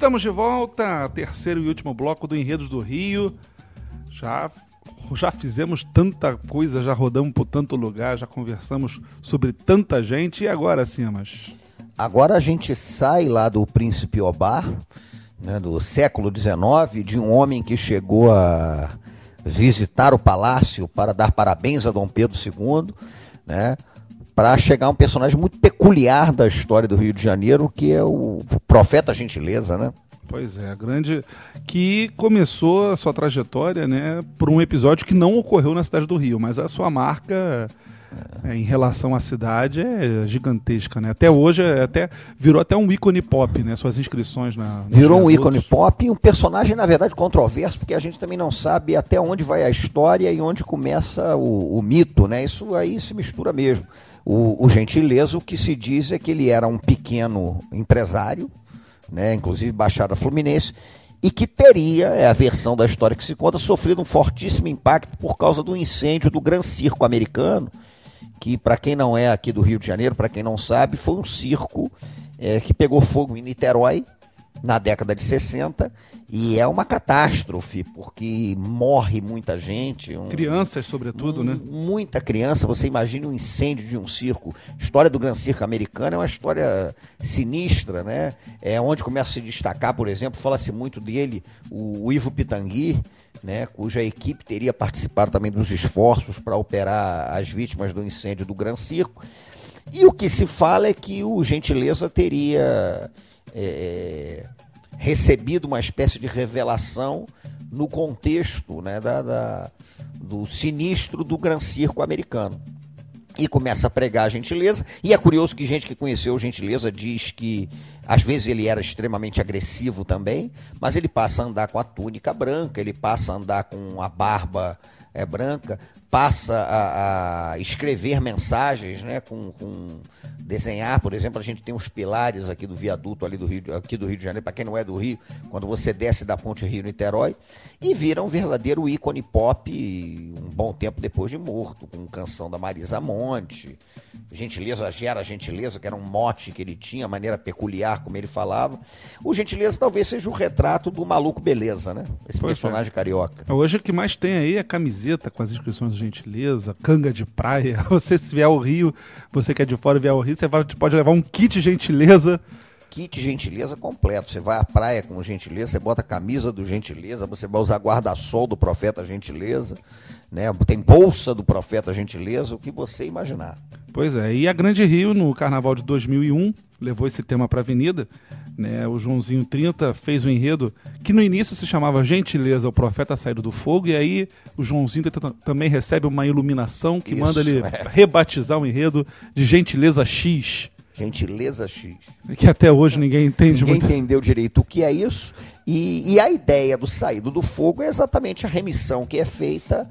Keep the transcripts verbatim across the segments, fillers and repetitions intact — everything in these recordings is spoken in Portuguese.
Estamos de volta, terceiro e último bloco do Enredos do Rio. Já, já fizemos tanta coisa, já rodamos por tanto lugar, já conversamos sobre tanta gente. E agora, Simas? Agora a gente sai lá do Príncipe Obar, né, do século dezenove, de um homem que chegou a visitar o palácio para dar parabéns a Dom Pedro segundo, né, para chegar a um personagem muito peculiar da história do Rio de Janeiro, que é o Profeta Gentileza, né? Pois é, a grande... que começou a sua trajetória, né, por um episódio que não ocorreu na cidade do Rio, mas a sua marca... É, em relação à cidade é gigantesca, né? Até hoje é, até, virou até um ícone pop, né? Suas inscrições na... Virou um ícone pop e um personagem, na verdade, controverso, porque a gente também não sabe até onde vai a história e onde começa o, o mito, né? Isso aí se mistura mesmo. O, o Gentileza, o que se diz é que ele era um pequeno empresário, né? Inclusive Baixada Fluminense, e que teria, é a versão da história que se conta, sofrido um fortíssimo impacto por causa do incêndio do Gran Circo americano, que, para quem não é aqui do Rio de Janeiro, para quem não sabe, foi um circo é, que pegou fogo em Niterói na década de sessenta, e é uma catástrofe, porque morre muita gente. Um, Crianças, sobretudo, um, né? Muita criança. Você imagina um incêndio de um circo. A história do Gran Circo americano é uma história sinistra, né? É onde começa a se destacar, por exemplo, fala-se muito dele, o, o Ivo Pitangui, né, cuja equipe teria participado também dos esforços para operar as vítimas do incêndio do Gran Circo. E o que se fala é que o Gentileza teria é, recebido uma espécie de revelação no contexto, né, da, da, do sinistro do Gran Circo americano. E começa a pregar a Gentileza, e é curioso que gente que conheceu o Gentileza diz que às vezes ele era extremamente agressivo também, mas ele passa a andar com a túnica branca, ele passa a andar com a barba é, branca, passa a, a escrever mensagens, né, com, com desenhar, por exemplo, a gente tem os pilares aqui do viaduto ali do Rio, aqui do Rio de Janeiro, para quem não é do Rio, quando você desce da ponte Rio-Niterói, e vira um verdadeiro ícone pop um bom tempo depois de morto, com canção da Marisa Monte, Gentileza gera gentileza, que era um mote que ele tinha, a maneira peculiar como ele falava. O Gentileza talvez seja o retrato do maluco beleza, né? Esse pois personagem é. carioca. Hoje o que mais tem aí é camiseta com as inscrições do Gentileza, canga de praia. Você, se vier ao Rio, você que é de fora e vier ao Rio, você vai, pode levar um kit Gentileza. Kit Gentileza completo. Você vai à praia com o Gentileza, você bota a camisa do Gentileza, você vai usar guarda-sol do Profeta Gentileza, né? Tem bolsa do Profeta Gentileza, o que você imaginar. Pois é, e a Grande Rio, no Carnaval de dois mil e um, levou esse tema para a Avenida, né? O Joãozinho trinta fez um enredo que no início se chamava Gentileza, o Profeta Saído do Fogo, e aí o Joãozinho trinta também recebe uma iluminação que Isso, manda ele é. rebatizar o enredo de Gentileza X. Gentileza X. Que até hoje ninguém entende ninguém muito. Ninguém entendeu direito o que é isso, e, e a ideia do Saído do Fogo é exatamente a remissão que é feita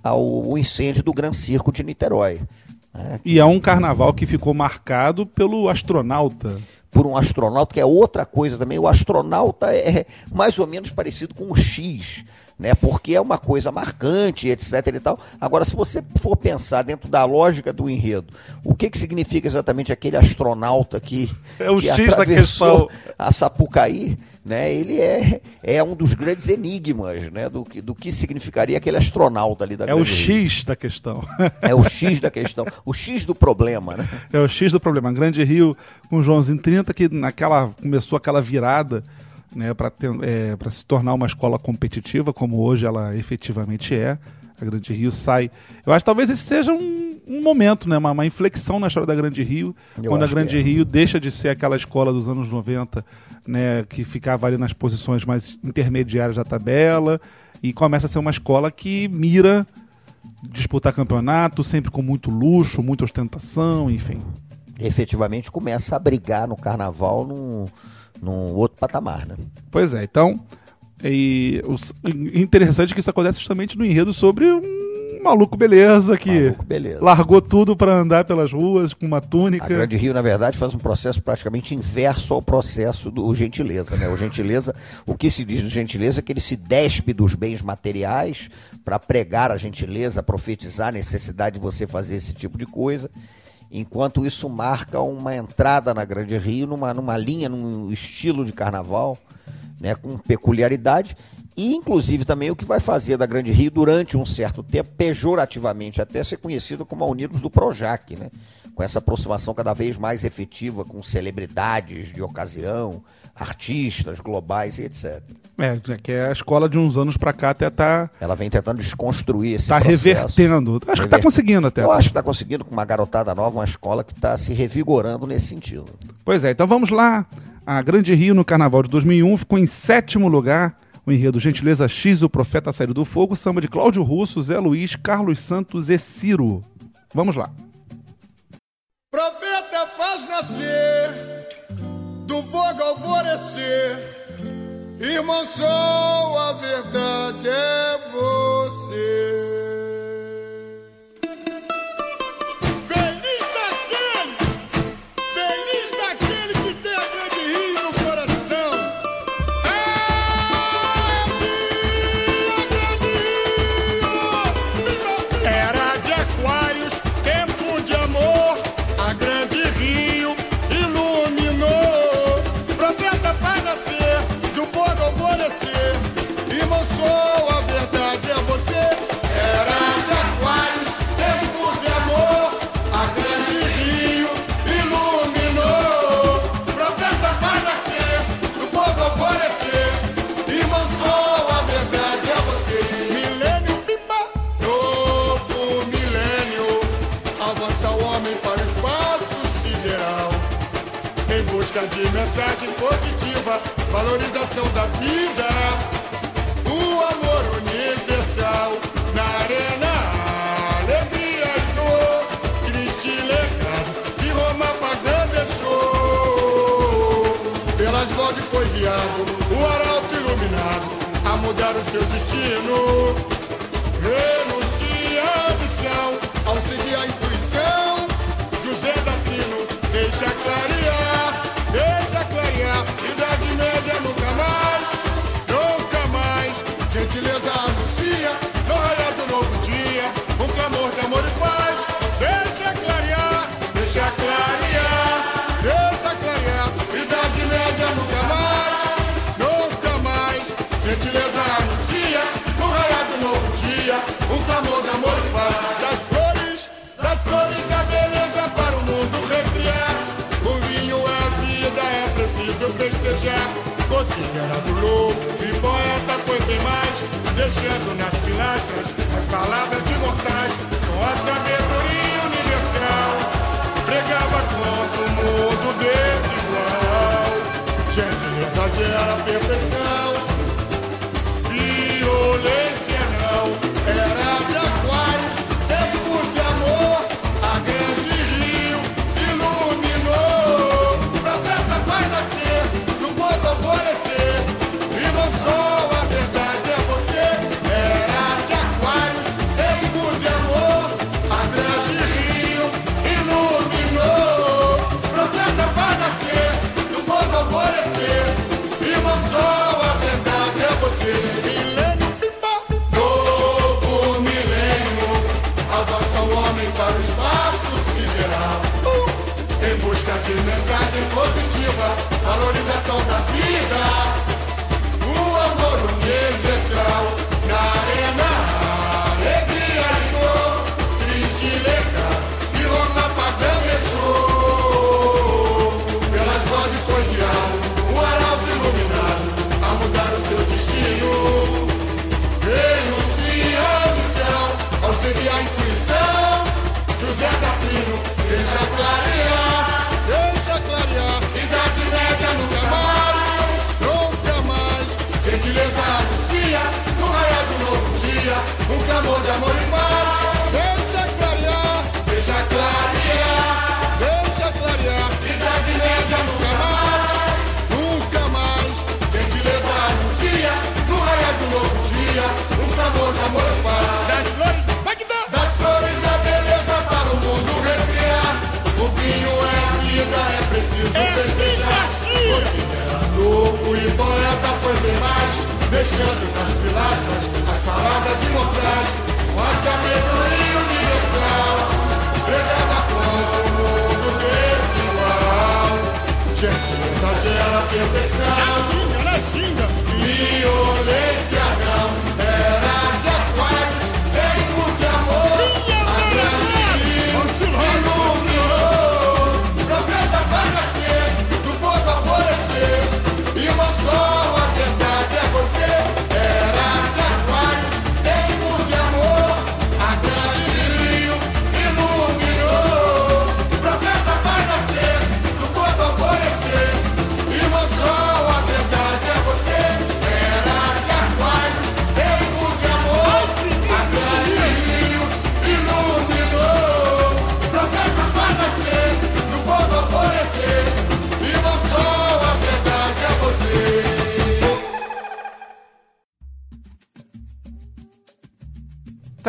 ao incêndio do Gran Circo de Niterói. É. E é um carnaval que ficou marcado pelo astronauta. Por um astronauta, que é outra coisa também. O astronauta é mais ou menos parecido com o X, né? Porque é uma coisa marcante, etc e tal. Agora, se você for pensar dentro da lógica do enredo, o que, que significa exatamente aquele astronauta que, é o que X da questão. a Sapucaí, né? Ele é, é um dos grandes enigmas, né? do, que, do que significaria aquele astronauta ali da É o X da questão. É o X da questão. O X do problema, né? É o X do problema. Grande Rio com o Joãozinho trinta, que naquela, começou aquela virada, né, para é, para se tornar uma escola competitiva, como hoje ela efetivamente é. A Grande Rio sai... Eu acho que talvez esse seja um, um momento, né, uma, uma inflexão na história da Grande Rio, Eu quando a Grande é. Rio deixa de ser aquela escola dos anos noventa, né, que ficava ali nas posições mais intermediárias da tabela, e começa a ser uma escola que mira disputar campeonato, sempre com muito luxo, muita ostentação, enfim. Efetivamente começa a brigar no carnaval num, num outro patamar, né? Pois é, então... E o interessante é que isso acontece justamente no enredo sobre um maluco beleza que maluco beleza. largou tudo para andar pelas ruas com uma túnica. A Grande Rio, na verdade, faz um processo praticamente inverso ao processo do Gentileza, né? O Gentileza, o que se diz do Gentileza é que ele se despe dos bens materiais para pregar a gentileza, profetizar a necessidade de você fazer esse tipo de coisa. Enquanto isso marca uma entrada na Grande Rio numa, numa linha, num estilo de carnaval né, com peculiaridade, e inclusive também o que vai fazer da Grande Rio, durante um certo tempo, pejorativamente até, ser conhecida como a Unidos do Projac, né, com essa aproximação cada vez mais efetiva com celebridades de ocasião, artistas globais e etcétera. É, que é a escola de uns anos pra cá até tá... Ela vem tentando desconstruir esse tá processo. revertendo. Acho Rever... que tá conseguindo até. Eu acho que tá conseguindo, com uma garotada nova, uma escola que tá se revigorando nesse sentido. Pois é, então vamos lá. A Grande Rio, no Carnaval de dois mil e um, ficou em sétimo lugar. O enredo Gentileza X, O Profeta Saiu do Fogo, samba de Cláudio Russo, Zé Luiz, Carlos Santos e Ciro. Vamos lá. Profeta faz nascer do fogo alvorecer, irmão, só a verdade é você. Feliz daquele, feliz daquele que tem a Grande Rio no coração. É minha Grande Rio. Era de Aquários, tempo de amor, a Grande Rio iluminou. Profeta faz nascer do fogo alvorecer, irmão, sou a verdade é você. Era de Aquários, tempo de amor, a Grande Rio iluminou. Profeta faz nascer do fogo alvorecer, irmão, sou a verdade é você. Milênio pimba, novo milênio, avança o homem para o espaço sideral, em busca de mensagem positiva, valorização da vida, o amor universal. Na arena, alegria e dor, triste legado que Roma pagã deixou. Pelas vozes foi guiado o arauto iluminado a mudar o seu destino. Renuncia a ambição ao seguir a intuição. José da Trino, deixa clarear, deixa clarear. Idade média nunca mais, nunca mais. Gentileza anuncia, no raiar do novo dia, um clamor de amor e paz. Deixa clarear, deixa clarear, deixa clarear. Idade média nunca mais, nunca mais. Gentileza anuncia, no raiar do novo dia, um clamor de amor e paz. Das flores, das flores a beleza para o mundo recriar. O vinho é vida, é preciso festejar. Considerado louco e poeta foi bem mais, deixando nas pilastras as palavras imortais. Com a sabedoria universal, pregava contra o mundo desigual. Gentileza gera perfeição, violência não. Era de Aquários, tempo de amor, a Grande Rio iluminou. Profeta vai nascer, no fogo alvorecer, irmão, só a verdade é você. Era de Aquários, tempo de amor, a Grande Rio iluminou. Profeta vai nascer, no fogo alvorecer, irmão, só a verdade é você. Milênio pimba, novo milênio, avança o homem para o espaço sideral, uh! em busca de mensagem positiva, valorização da vida, o amor universal. Na arena, alegria e dor, triste legado que Roma pagã deixou. Pelas vozes foi guiado o arauto iluminado a mudar o seu destino. Renuncia a missão ao seguir a intuição. José da Trino, deixa clarear, deixa clarear. Idade média nunca mais, nunca mais. Gentileza anuncia, no raiar do novo dia, um clamor de amor e paz. Deixa clarear, deixa clarear, deixa clarear. Idade média nunca mais, nunca mais. Gentileza anuncia, no raiar do novo dia, um clamor de amor e paz. Das flores, vai que dá! Das flores a beleza para o mundo recriar. O vinho é vida, é preciso festejar. Considerado louco e poeta foi bem mais, deixando nas pilastras as palavras imortais. Com a sabedoria universal, pregava contra o mundo desigual. Gentileza gera perfeição. Na ginga, na ginga.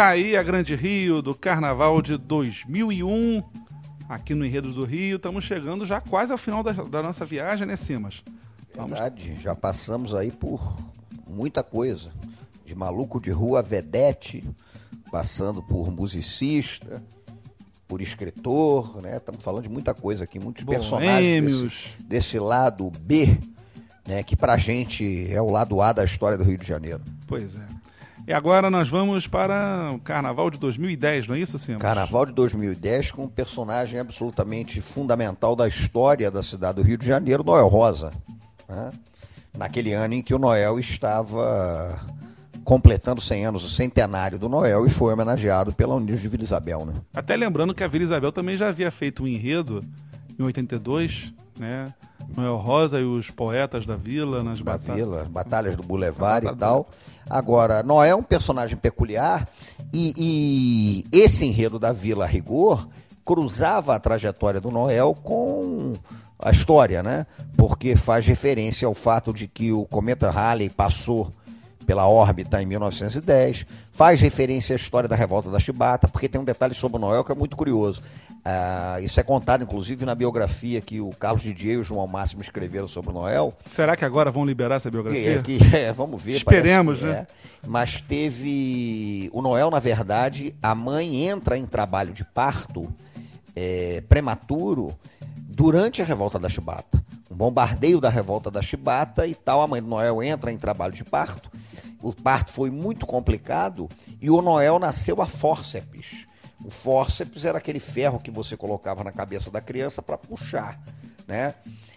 Tá aí a Grande Rio do Carnaval de dois mil e um, aqui no Enredo do Rio. Estamos chegando já quase ao final da, da nossa viagem, né, Simas? Vamos... Verdade, já passamos aí por muita coisa. De maluco de rua, vedete, passando por musicista, por escritor, né? Estamos falando de muita coisa aqui, muitos personagens desse, desse lado B, né? Que pra gente é o lado A da história do Rio de Janeiro. Pois é. E agora nós vamos para o Carnaval de dois mil e dez, não é isso, Simas? Carnaval de dois mil e dez com um personagem absolutamente fundamental da história da cidade do Rio de Janeiro, Noel Rosa. Né? Naquele ano em que o Noel estava completando cem anos, o centenário do Noel, e foi homenageado pela Unidos de Vila Isabel. Né? Até lembrando que a Vila Isabel também já havia feito um enredo em oitenta e dois, né? Noel Rosa e os poetas da Vila, nas da bata... Vila, batalhas do Boulevard e tal. Agora, Noel é um personagem peculiar e, e esse enredo da Vila, a rigor, cruzava a trajetória do Noel com a história, né? Porque faz referência ao fato de que o cometa Halley passou pela órbita em mil novecentos e dez, faz referência à história da Revolta da Chibata, porque tem um detalhe sobre o Noel que é muito curioso. Ah, isso é contado, inclusive, na biografia que o Carlos Didier e o João Máximo escreveram sobre o Noel. Será que agora vão liberar essa biografia? É, que, é, vamos ver. Esperemos, parece, né? É. Mas teve... O Noel, na verdade, a mãe entra em trabalho de parto é, prematuro durante a Revolta da Chibata. Um bombardeio da Revolta da Chibata e tal, a mãe do Noel entra em trabalho de parto. O parto foi muito complicado e o Noel nasceu a fórceps. O fórceps era aquele ferro que você colocava na cabeça da criança para puxar, né?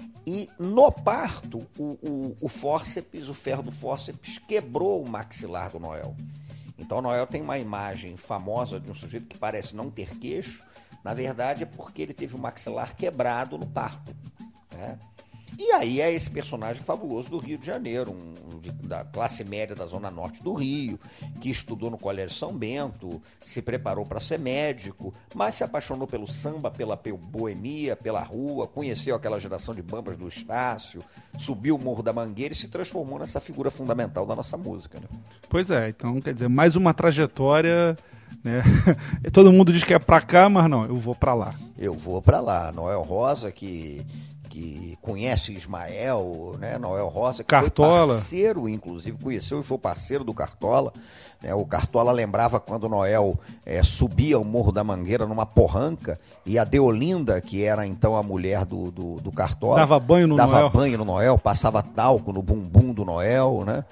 E no parto, o, o, o fórceps, o ferro do fórceps quebrou o maxilar do Noel. Então o Noel tem uma imagem famosa de um sujeito que parece não ter queixo. Na verdade é porque ele teve o maxilar quebrado no parto, né? E aí é esse personagem fabuloso do Rio de Janeiro, um, de, da classe média da zona norte do Rio, que estudou no Colégio São Bento, se preparou para ser médico, mas se apaixonou pelo samba, pela boemia, pela rua, conheceu aquela geração de bambas do Estácio, subiu o Morro da Mangueira e se transformou nessa figura fundamental da nossa música. Né? Pois é, então quer dizer, mais uma trajetória... Né? Todo mundo diz que é pra cá, mas não, eu vou pra lá. Eu vou pra lá. Noel Rosa, que, que conhece Ismael, né? Noel Rosa, que Cartola. Foi parceiro, inclusive, conheceu e foi parceiro do Cartola. Né? O Cartola lembrava quando o Noel é, subia o Morro da Mangueira numa porranca e a Deolinda, que era então a mulher do, do, do Cartola, dava banho no dava Noel. banho no Noel, passava talco no bumbum do Noel, né?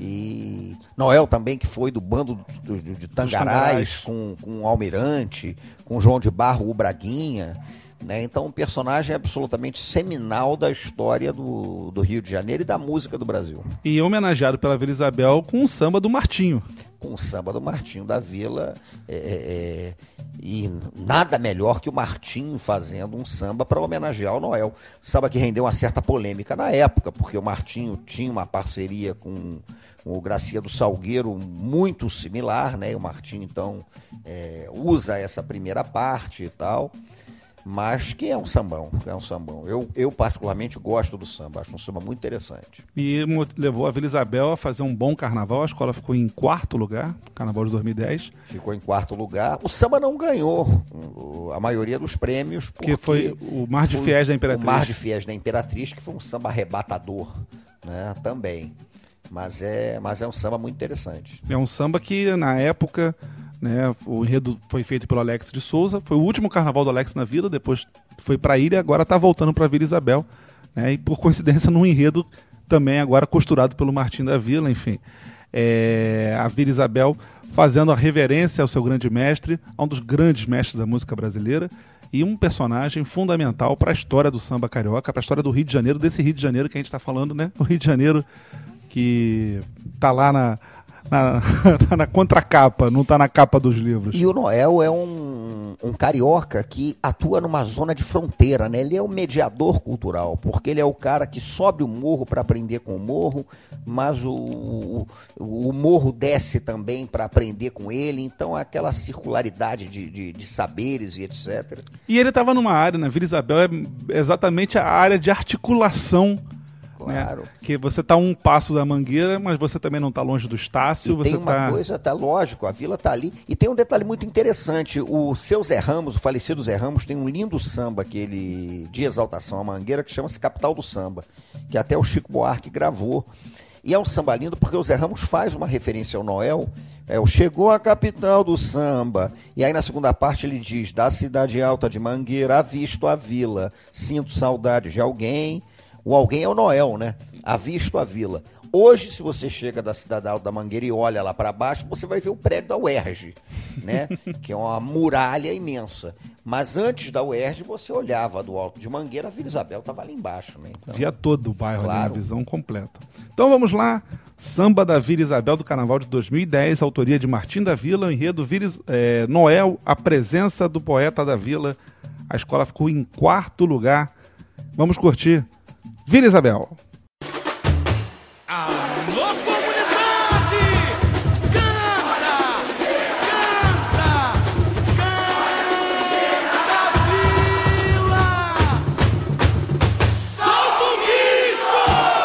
E Noel também, que foi do bando do, do, de Tangarais, com, com o Almirante, com João de Barro, o Braguinha, né? Então um personagem absolutamente seminal da história do, do Rio de Janeiro e da música do Brasil. E homenageado pela Vila Isabel com o samba do Martinho. Com o samba do Martinho da Vila, é, é, e nada melhor que o Martinho fazendo um samba para homenagear o Noel. Samba que rendeu uma certa polêmica na época, porque o Martinho tinha uma parceria com, com o Gracia do Salgueiro muito similar, né? E o Martinho, então, é, usa essa primeira parte e tal, mas que é um sambão, é um sambão. Eu, eu particularmente gosto do samba, acho um samba muito interessante. E levou a Vila Isabel a fazer um bom carnaval, a escola ficou em quarto lugar, carnaval de dois mil e dez. Ficou em quarto lugar. O samba não ganhou a maioria dos prêmios, porque que foi o Mar de Fiéis da Imperatriz. O Mar de Fiéis da Imperatriz, que foi um samba arrebatador, né, também. Mas é, mas é um samba muito interessante. É um samba que, na época... Né, o enredo foi feito pelo Alex de Souza, foi o último carnaval do Alex na Vila, depois foi para a ilha, agora está voltando para a Vila Isabel, né, e por coincidência num enredo também agora costurado pelo Martim da Vila, enfim. É, a Vila Isabel fazendo a reverência ao seu grande mestre, a um dos grandes mestres da música brasileira, e um personagem fundamental para a história do samba carioca, para a história do Rio de Janeiro, desse Rio de Janeiro que a gente está falando, né, o Rio de Janeiro que está lá na... Na, na contracapa, não está na capa dos livros. E o Noel é um, um carioca que atua numa zona de fronteira, né? Ele é um mediador cultural, porque ele é o cara que sobe o morro para aprender com o morro, mas o, o, o morro desce também para aprender com ele, então é aquela circularidade de, de, de saberes e etcétera. E ele estava numa área, na Vila Isabel, é exatamente a área de articulação, Claro. Né? Que você tá um passo da Mangueira, mas você também não tá longe do Estácio. E você tem uma tá... coisa, tá lógico, a vila tá ali. E tem um detalhe muito interessante, o seu Zé Ramos, o falecido Zé Ramos, tem um lindo samba, aquele de exaltação à Mangueira, que chama-se Capital do Samba, que até o Chico Buarque gravou. E é um samba lindo porque o Zé Ramos faz uma referência ao Noel, é o Chegou a capital do samba. E aí na segunda parte ele diz, da cidade alta de Mangueira, avisto a vila, sinto saudade de alguém. O alguém é o Noel, né? Avisto a vila. Hoje, se você chega da cidade alta da Mangueira e olha lá para baixo, você vai ver o prédio da U E R J, né? Que é uma muralha imensa. Mas antes da U E R J, você olhava do alto de Mangueira, a Vila Isabel estava ali embaixo, né? Então, via todo o bairro, claro. ali, uma visão completa. Então vamos lá, Samba da Vila Isabel do Carnaval de dois mil e dez, autoria de Martim da Vila, o enredo Vila, é, Noel, a presença do poeta da Vila. A escola ficou em quarto lugar. Vamos curtir Vila Isabel. Alô, comunidade! Canta! Canta! Canta, Vila! Solta o bicho!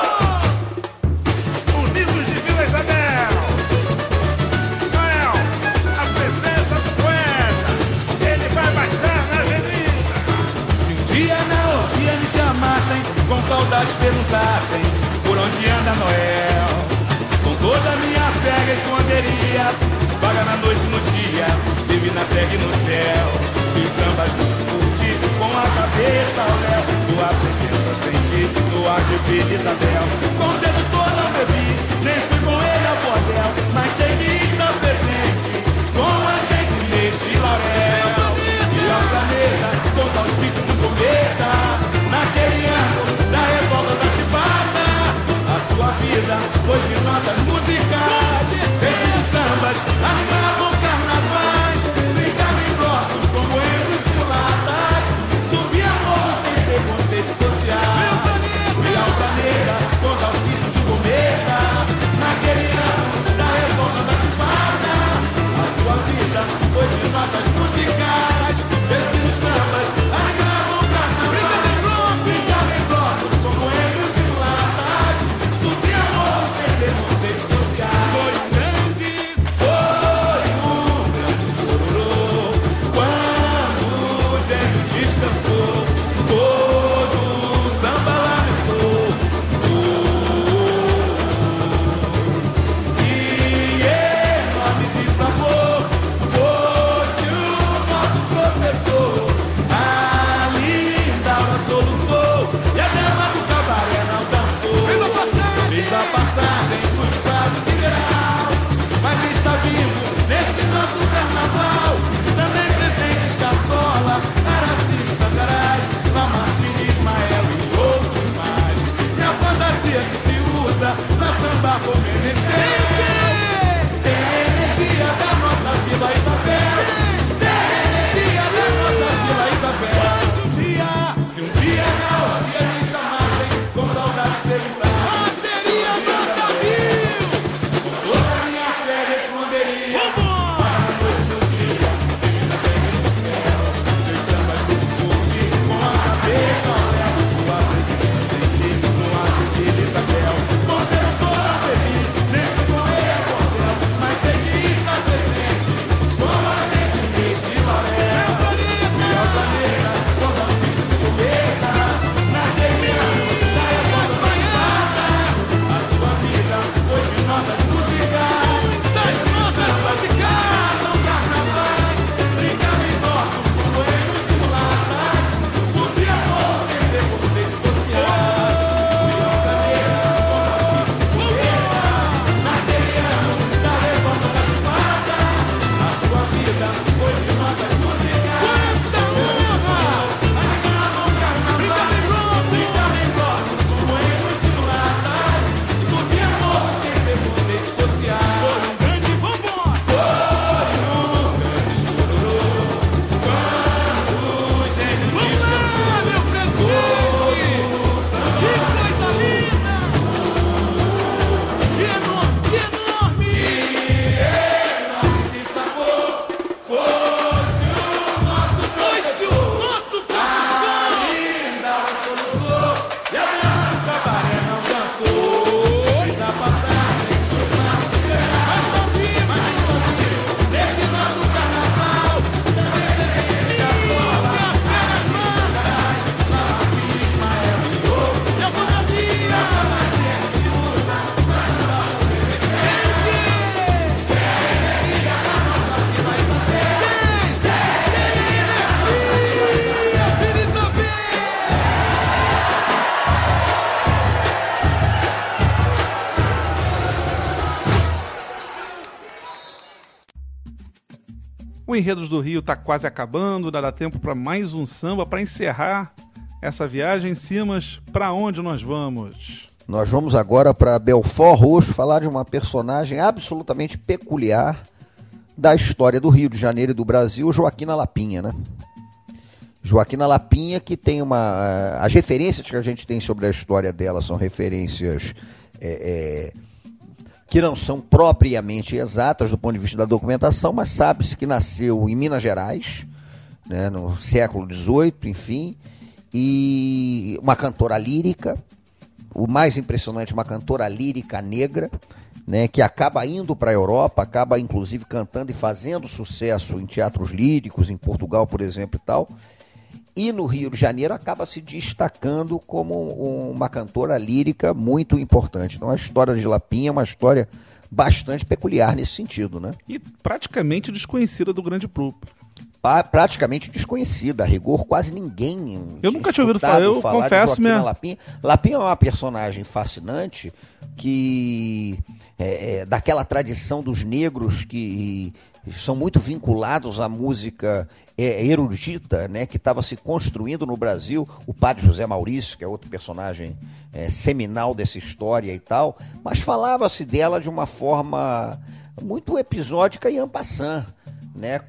Unidos de Vila Isabel. Noel, a presença do poeta. Ele vai baixar na avenida. Se um dia na orgia me chamassem, com saudades perguntassem por onde anda Noel. Com toda a minha fé responderia, vaga na noite no dia, vive na terra e no céu. E o samba junto curtir, com a cabeça ao léu, tua presença sentir no ar de Vila Isabel. Com sedutor não bebi, nem fui com ele ao bordel, mas sei que está presente com a gente nesse laurel. E ao planeta, com tal espírito do cometa, naquele ano da revolta da chibata, a sua vida foi de notas musicais, sempre de sambas, animavam carnavais, brincava em blocos como erros e mulatas, subia morro sem preconceito social. E ao planeta, com tal espírito do cometa, naquele ano da revolta da chibata, a sua vida foi de notas musicais, sempre de sambas, animavam carnavais, brincava em blocos como erros e mulatas, subia morro sem preconceito social. Foi um grande, foi um grande chororô, quando o gênio descansou, todo o samba lamentou. E enorme de sabor, foi o nosso professor, ali dava soluçou, e a dama do cabaré não dançou. Fez a passagem, fez a passagem por quase sideral, mas está vivo nesse nosso carnaval, também presente Escapola, Araci, Sangarai, Lamartine, Ismael e outros mais. E a fantasia que se usa na samba como Menezes. Tem a energia da nossa Vila Isabel, tem a energia da nossa Vila Isabel. Se um dia, se um dia na orgia me chamassem, com saudade de perguntar, bateria nossa Vila, com toda a minha fé responderia, para a noite no dia, vive na terra e no céu, seus sambas do curte, com a cabeça ao léu, tua presença sentir no ar de Vila Isabel. Com sedutor não bebi, nem fui com ele O Enredos do Rio está quase acabando, dá tempo para mais um samba para encerrar essa viagem. Simas, para onde nós vamos? Nós vamos agora para Belfort Roxo falar de uma personagem absolutamente peculiar da história do Rio de Janeiro e do Brasil, Joaquina Lapinha, né? Joaquina Lapinha, que tem uma... As referências que a gente tem sobre a história dela são referências é, é, que não são propriamente exatas do ponto de vista da documentação, mas sabe-se que nasceu em Minas Gerais, né, no século dezoito, enfim, e uma cantora lírica, o mais impressionante, uma cantora lírica negra, né, que acaba indo para a Europa, acaba inclusive cantando e fazendo sucesso em teatros líricos, em Portugal, por exemplo, e tal. E no Rio de Janeiro acaba se destacando como uma cantora lírica muito importante. Então a história de Lapinha é uma história bastante peculiar nesse sentido, né? E praticamente desconhecida do grande público. Praticamente desconhecida, a rigor quase ninguém. Eu nunca tinha ouvido falar, eu falar confesso mesmo. Lapinha. Lapinha é uma personagem fascinante que é, é, daquela tradição dos negros que são muito vinculados à música é, erudita, né, que estava se construindo no Brasil. O padre José Maurício, que é outro personagem é, seminal dessa história e tal, mas falava-se dela de uma forma muito episódica e en passant. Né,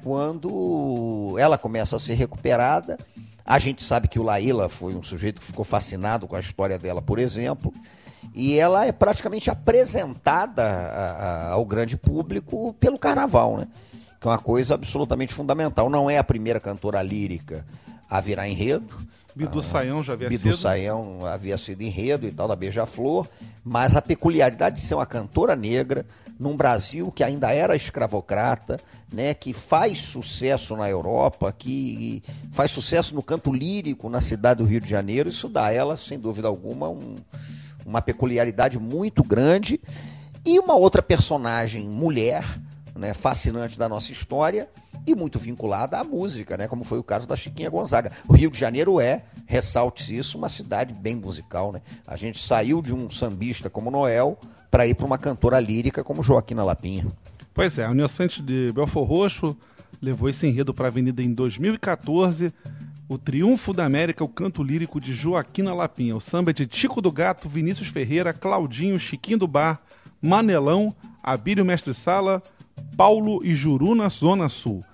quando ela começa a ser recuperada, a gente sabe que o Laíla foi um sujeito que ficou fascinado com a história dela, por exemplo, e ela é praticamente apresentada a, a, ao grande público pelo carnaval, né, que é uma coisa absolutamente fundamental. Não é a primeira cantora lírica a virar enredo. Bidu ah, Sayão já havia Bidu sido. Bidu Sayão havia sido enredo e tal, da Beija-Flor, mas a peculiaridade de ser uma cantora negra num Brasil que ainda era escravocrata, né, que faz sucesso na Europa, que faz sucesso no canto lírico na cidade do Rio de Janeiro, isso dá a ela, sem dúvida alguma, um, uma peculiaridade muito grande. E uma outra personagem mulher, né, fascinante da nossa história e muito vinculada à música, né, como foi o caso da Chiquinha Gonzaga. O Rio de Janeiro é, ressalte isso, uma cidade bem musical, né? A gente saiu de um sambista como Noel para ir para uma cantora lírica como Joaquina Lapinha. Pois é, a União Santos de Belfort Roxo levou esse enredo para a Avenida em dois mil e quatorze. O Triunfo da América, o canto lírico de Joaquina Lapinha. O samba é de Tico do Gato, Vinícius Ferreira, Claudinho, Chiquinho do Bar, Manelão, Abílio Mestre Sala, Paulo e Juru na Zona Sul.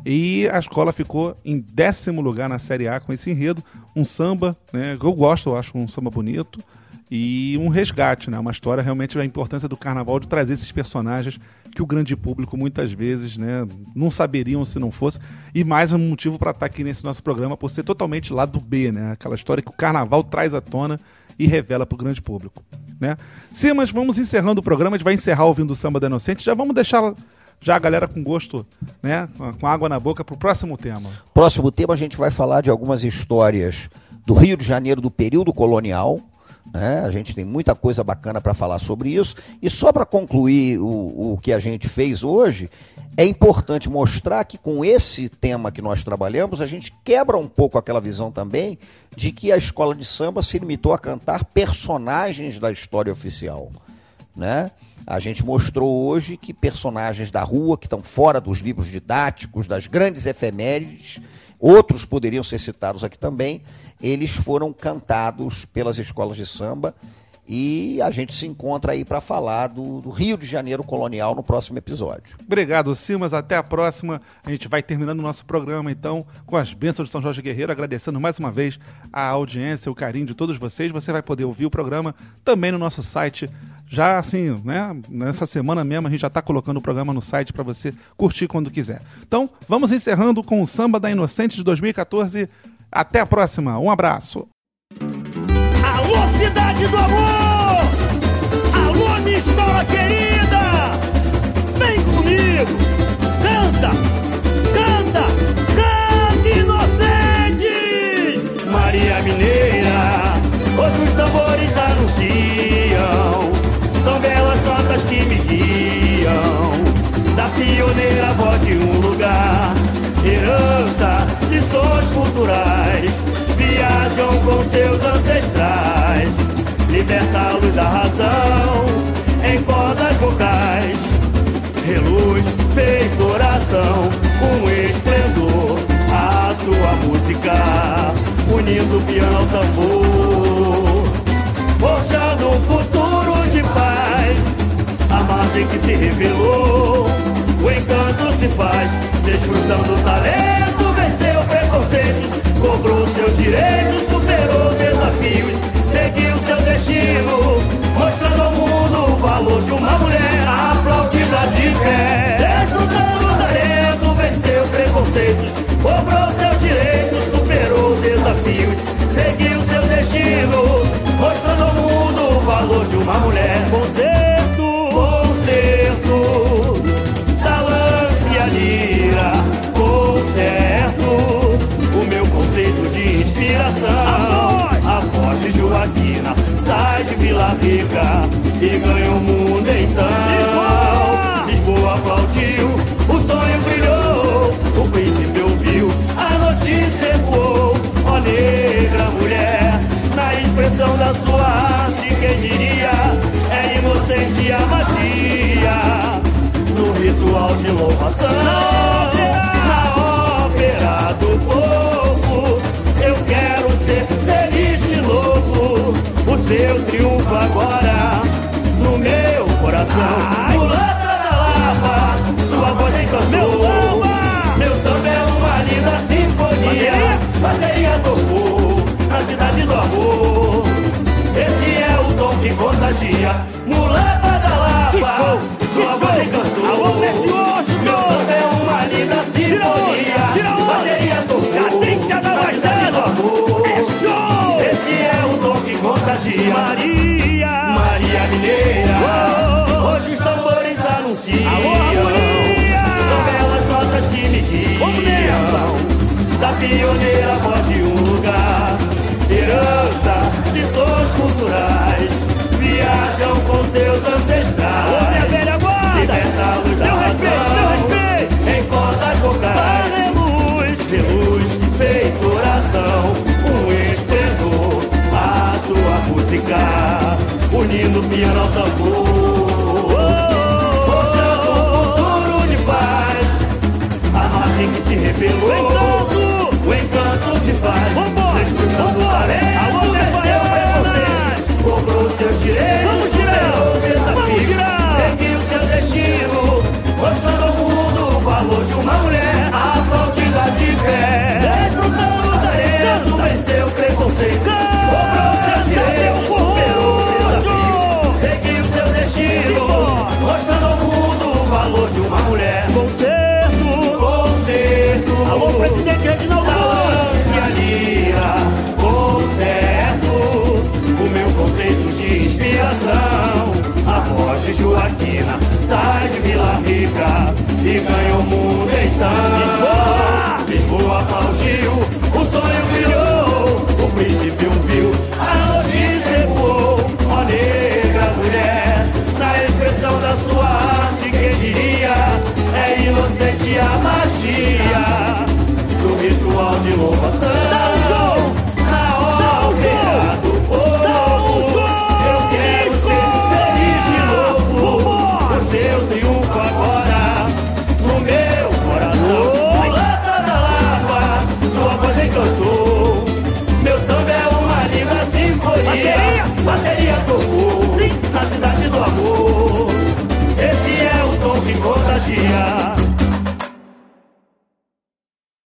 E a escola ficou em décimo lugar na Série A com esse enredo. Um samba, né, que eu gosto, eu acho um samba bonito. E um resgate, né, uma história realmente da importância do carnaval de trazer esses personagens que o grande público muitas vezes, né, não saberiam se não fosse. E mais um motivo para estar aqui nesse nosso programa, por ser totalmente lado B, né, aquela história que o carnaval traz à tona e revela para o grande público, né? Sim, mas vamos encerrando o programa, a gente vai encerrar ouvindo o Samba da Inocente. Já vamos deixar já a galera com gosto, né, com água na boca para o próximo tema. Próximo tema a gente vai falar de algumas histórias do Rio de Janeiro do período colonial, né? A gente tem muita coisa bacana para falar sobre isso. E só para concluir o, o que a gente fez hoje, é importante mostrar que com esse tema que nós trabalhamos, a gente quebra um pouco aquela visão também de que a escola de samba se limitou a cantar personagens da história oficial, né? A gente mostrou hoje que personagens da rua, que estão fora dos livros didáticos, das grandes efemérides, outros poderiam ser citados aqui também, eles foram cantados pelas escolas de samba. E a gente se encontra aí para falar do, do Rio de Janeiro colonial no próximo episódio. Obrigado, Simas. Até a próxima. A gente vai terminando o nosso programa, então, com as bênçãos de São Jorge Guerreiro, agradecendo mais uma vez a audiência, o carinho de todos vocês. Você vai poder ouvir o programa também no nosso site. Já assim, né? Nessa semana mesmo, a gente já está colocando o programa no site para você curtir quando quiser. Então, vamos encerrando com o Samba da Inocente de dois mil e quatorze. Até a próxima. Um abraço. Alô, cidade do amor! Alô, minha escola querida! Vem comigo! Canta! Canta! Canta, inocentes! Maria Mineira, hoje os tambores anunciam, tão belas notas que me guiam, da pioneira voz de um lugar, herança, lições culturais, viajam com seus ancestrais, liberta a luz da razão em cordas vocais, reluz feito oração com ele. piano ao tambor, forjando um futuro de paz. A margem que se revelou, o encanto se faz, desfrutando o talento, venceu preconceitos, cobrou seus direitos, superou desafios, seguiu seu destino, mostrando ao mundo o valor de uma mulher aplaudida de pé. Desfrutando o talento, venceu preconceitos, cobrou seus direitos, superou desafios, seguiu seu destino, mostrando ao mundo o valor de uma mulher. Concerto, concerto, da lance e a lira, concerto, o meu conceito de inspiração. A voz de Joaquina sai de Vila Rica e ganha o mundo então. Lisboa aplaudiu, o sonho brilhou, o príncipe ouviu, a notícia ecoou. Ó negra mulher, na expressão da sua arte, quem diria, é inocente a magia, no ritual de louvação, na ópera do povo. Eu quero ser feliz de novo, o seu triunfo agora no meu coração. Mulata da Lapa, sua voz encantou. Meu samba, meu samba é uma linda sinfonia. Bateria tocou na cidade do amor. Esse é o tom que contagia. Mulata da Lapa, sua voz encantou. Alô, Precioso, meu samba é uma linda sinfonia. Bateria tocou na cidade do amor. É show! Esse é o tom que contagia. Maria, Maria Mineira, oh, hoje os tambores anunciam. Tão belas notas que me guiam. Da pioneira voz de um lugar, herança de sons culturais, viajam com seus ancestrais. Libertá-los da razão, em cordas vocais, de luz, feito oração, um esplendor, a sua música, unindo piano ao tambor, forjando um futuro de paz. A margem que se revelou, o encanto, o encanto se faz, desfrutando o talento, venceu preconceitos, cobrou seus direitos, superou desafios, seguiu seu destino, mostrando ao mundo o valor de uma mulher aplaudida de pé. Desfrutando o talento, venceu preconceito, cobrou seus direitos, superou desafios, seguiu seu destino, mostrando ao mundo o valor de uma mulher. Concerto, concerto, alô, presidente Reginaldo, da lance e a lira, concerto, o meu conceito de inspiração. A voz de Joaquina sai de Vila Rica e ganha o mundo então. Lisboa, Lisboa aplaudiu, o sonho brilhou, o príncipe ouviu, a notícia ecoou. Ó negra mulher, na expressão da sua arte, quem diria, é inocente a magia, do ritual de louvação. Dá um show, na ópera do povo. Eu quero ser feliz de novo, o seu triunfo agora no meu coração. Mulata da Lapa, sua voz encantou. Meu samba é uma linda sinfonia. Bateria, bateria tocou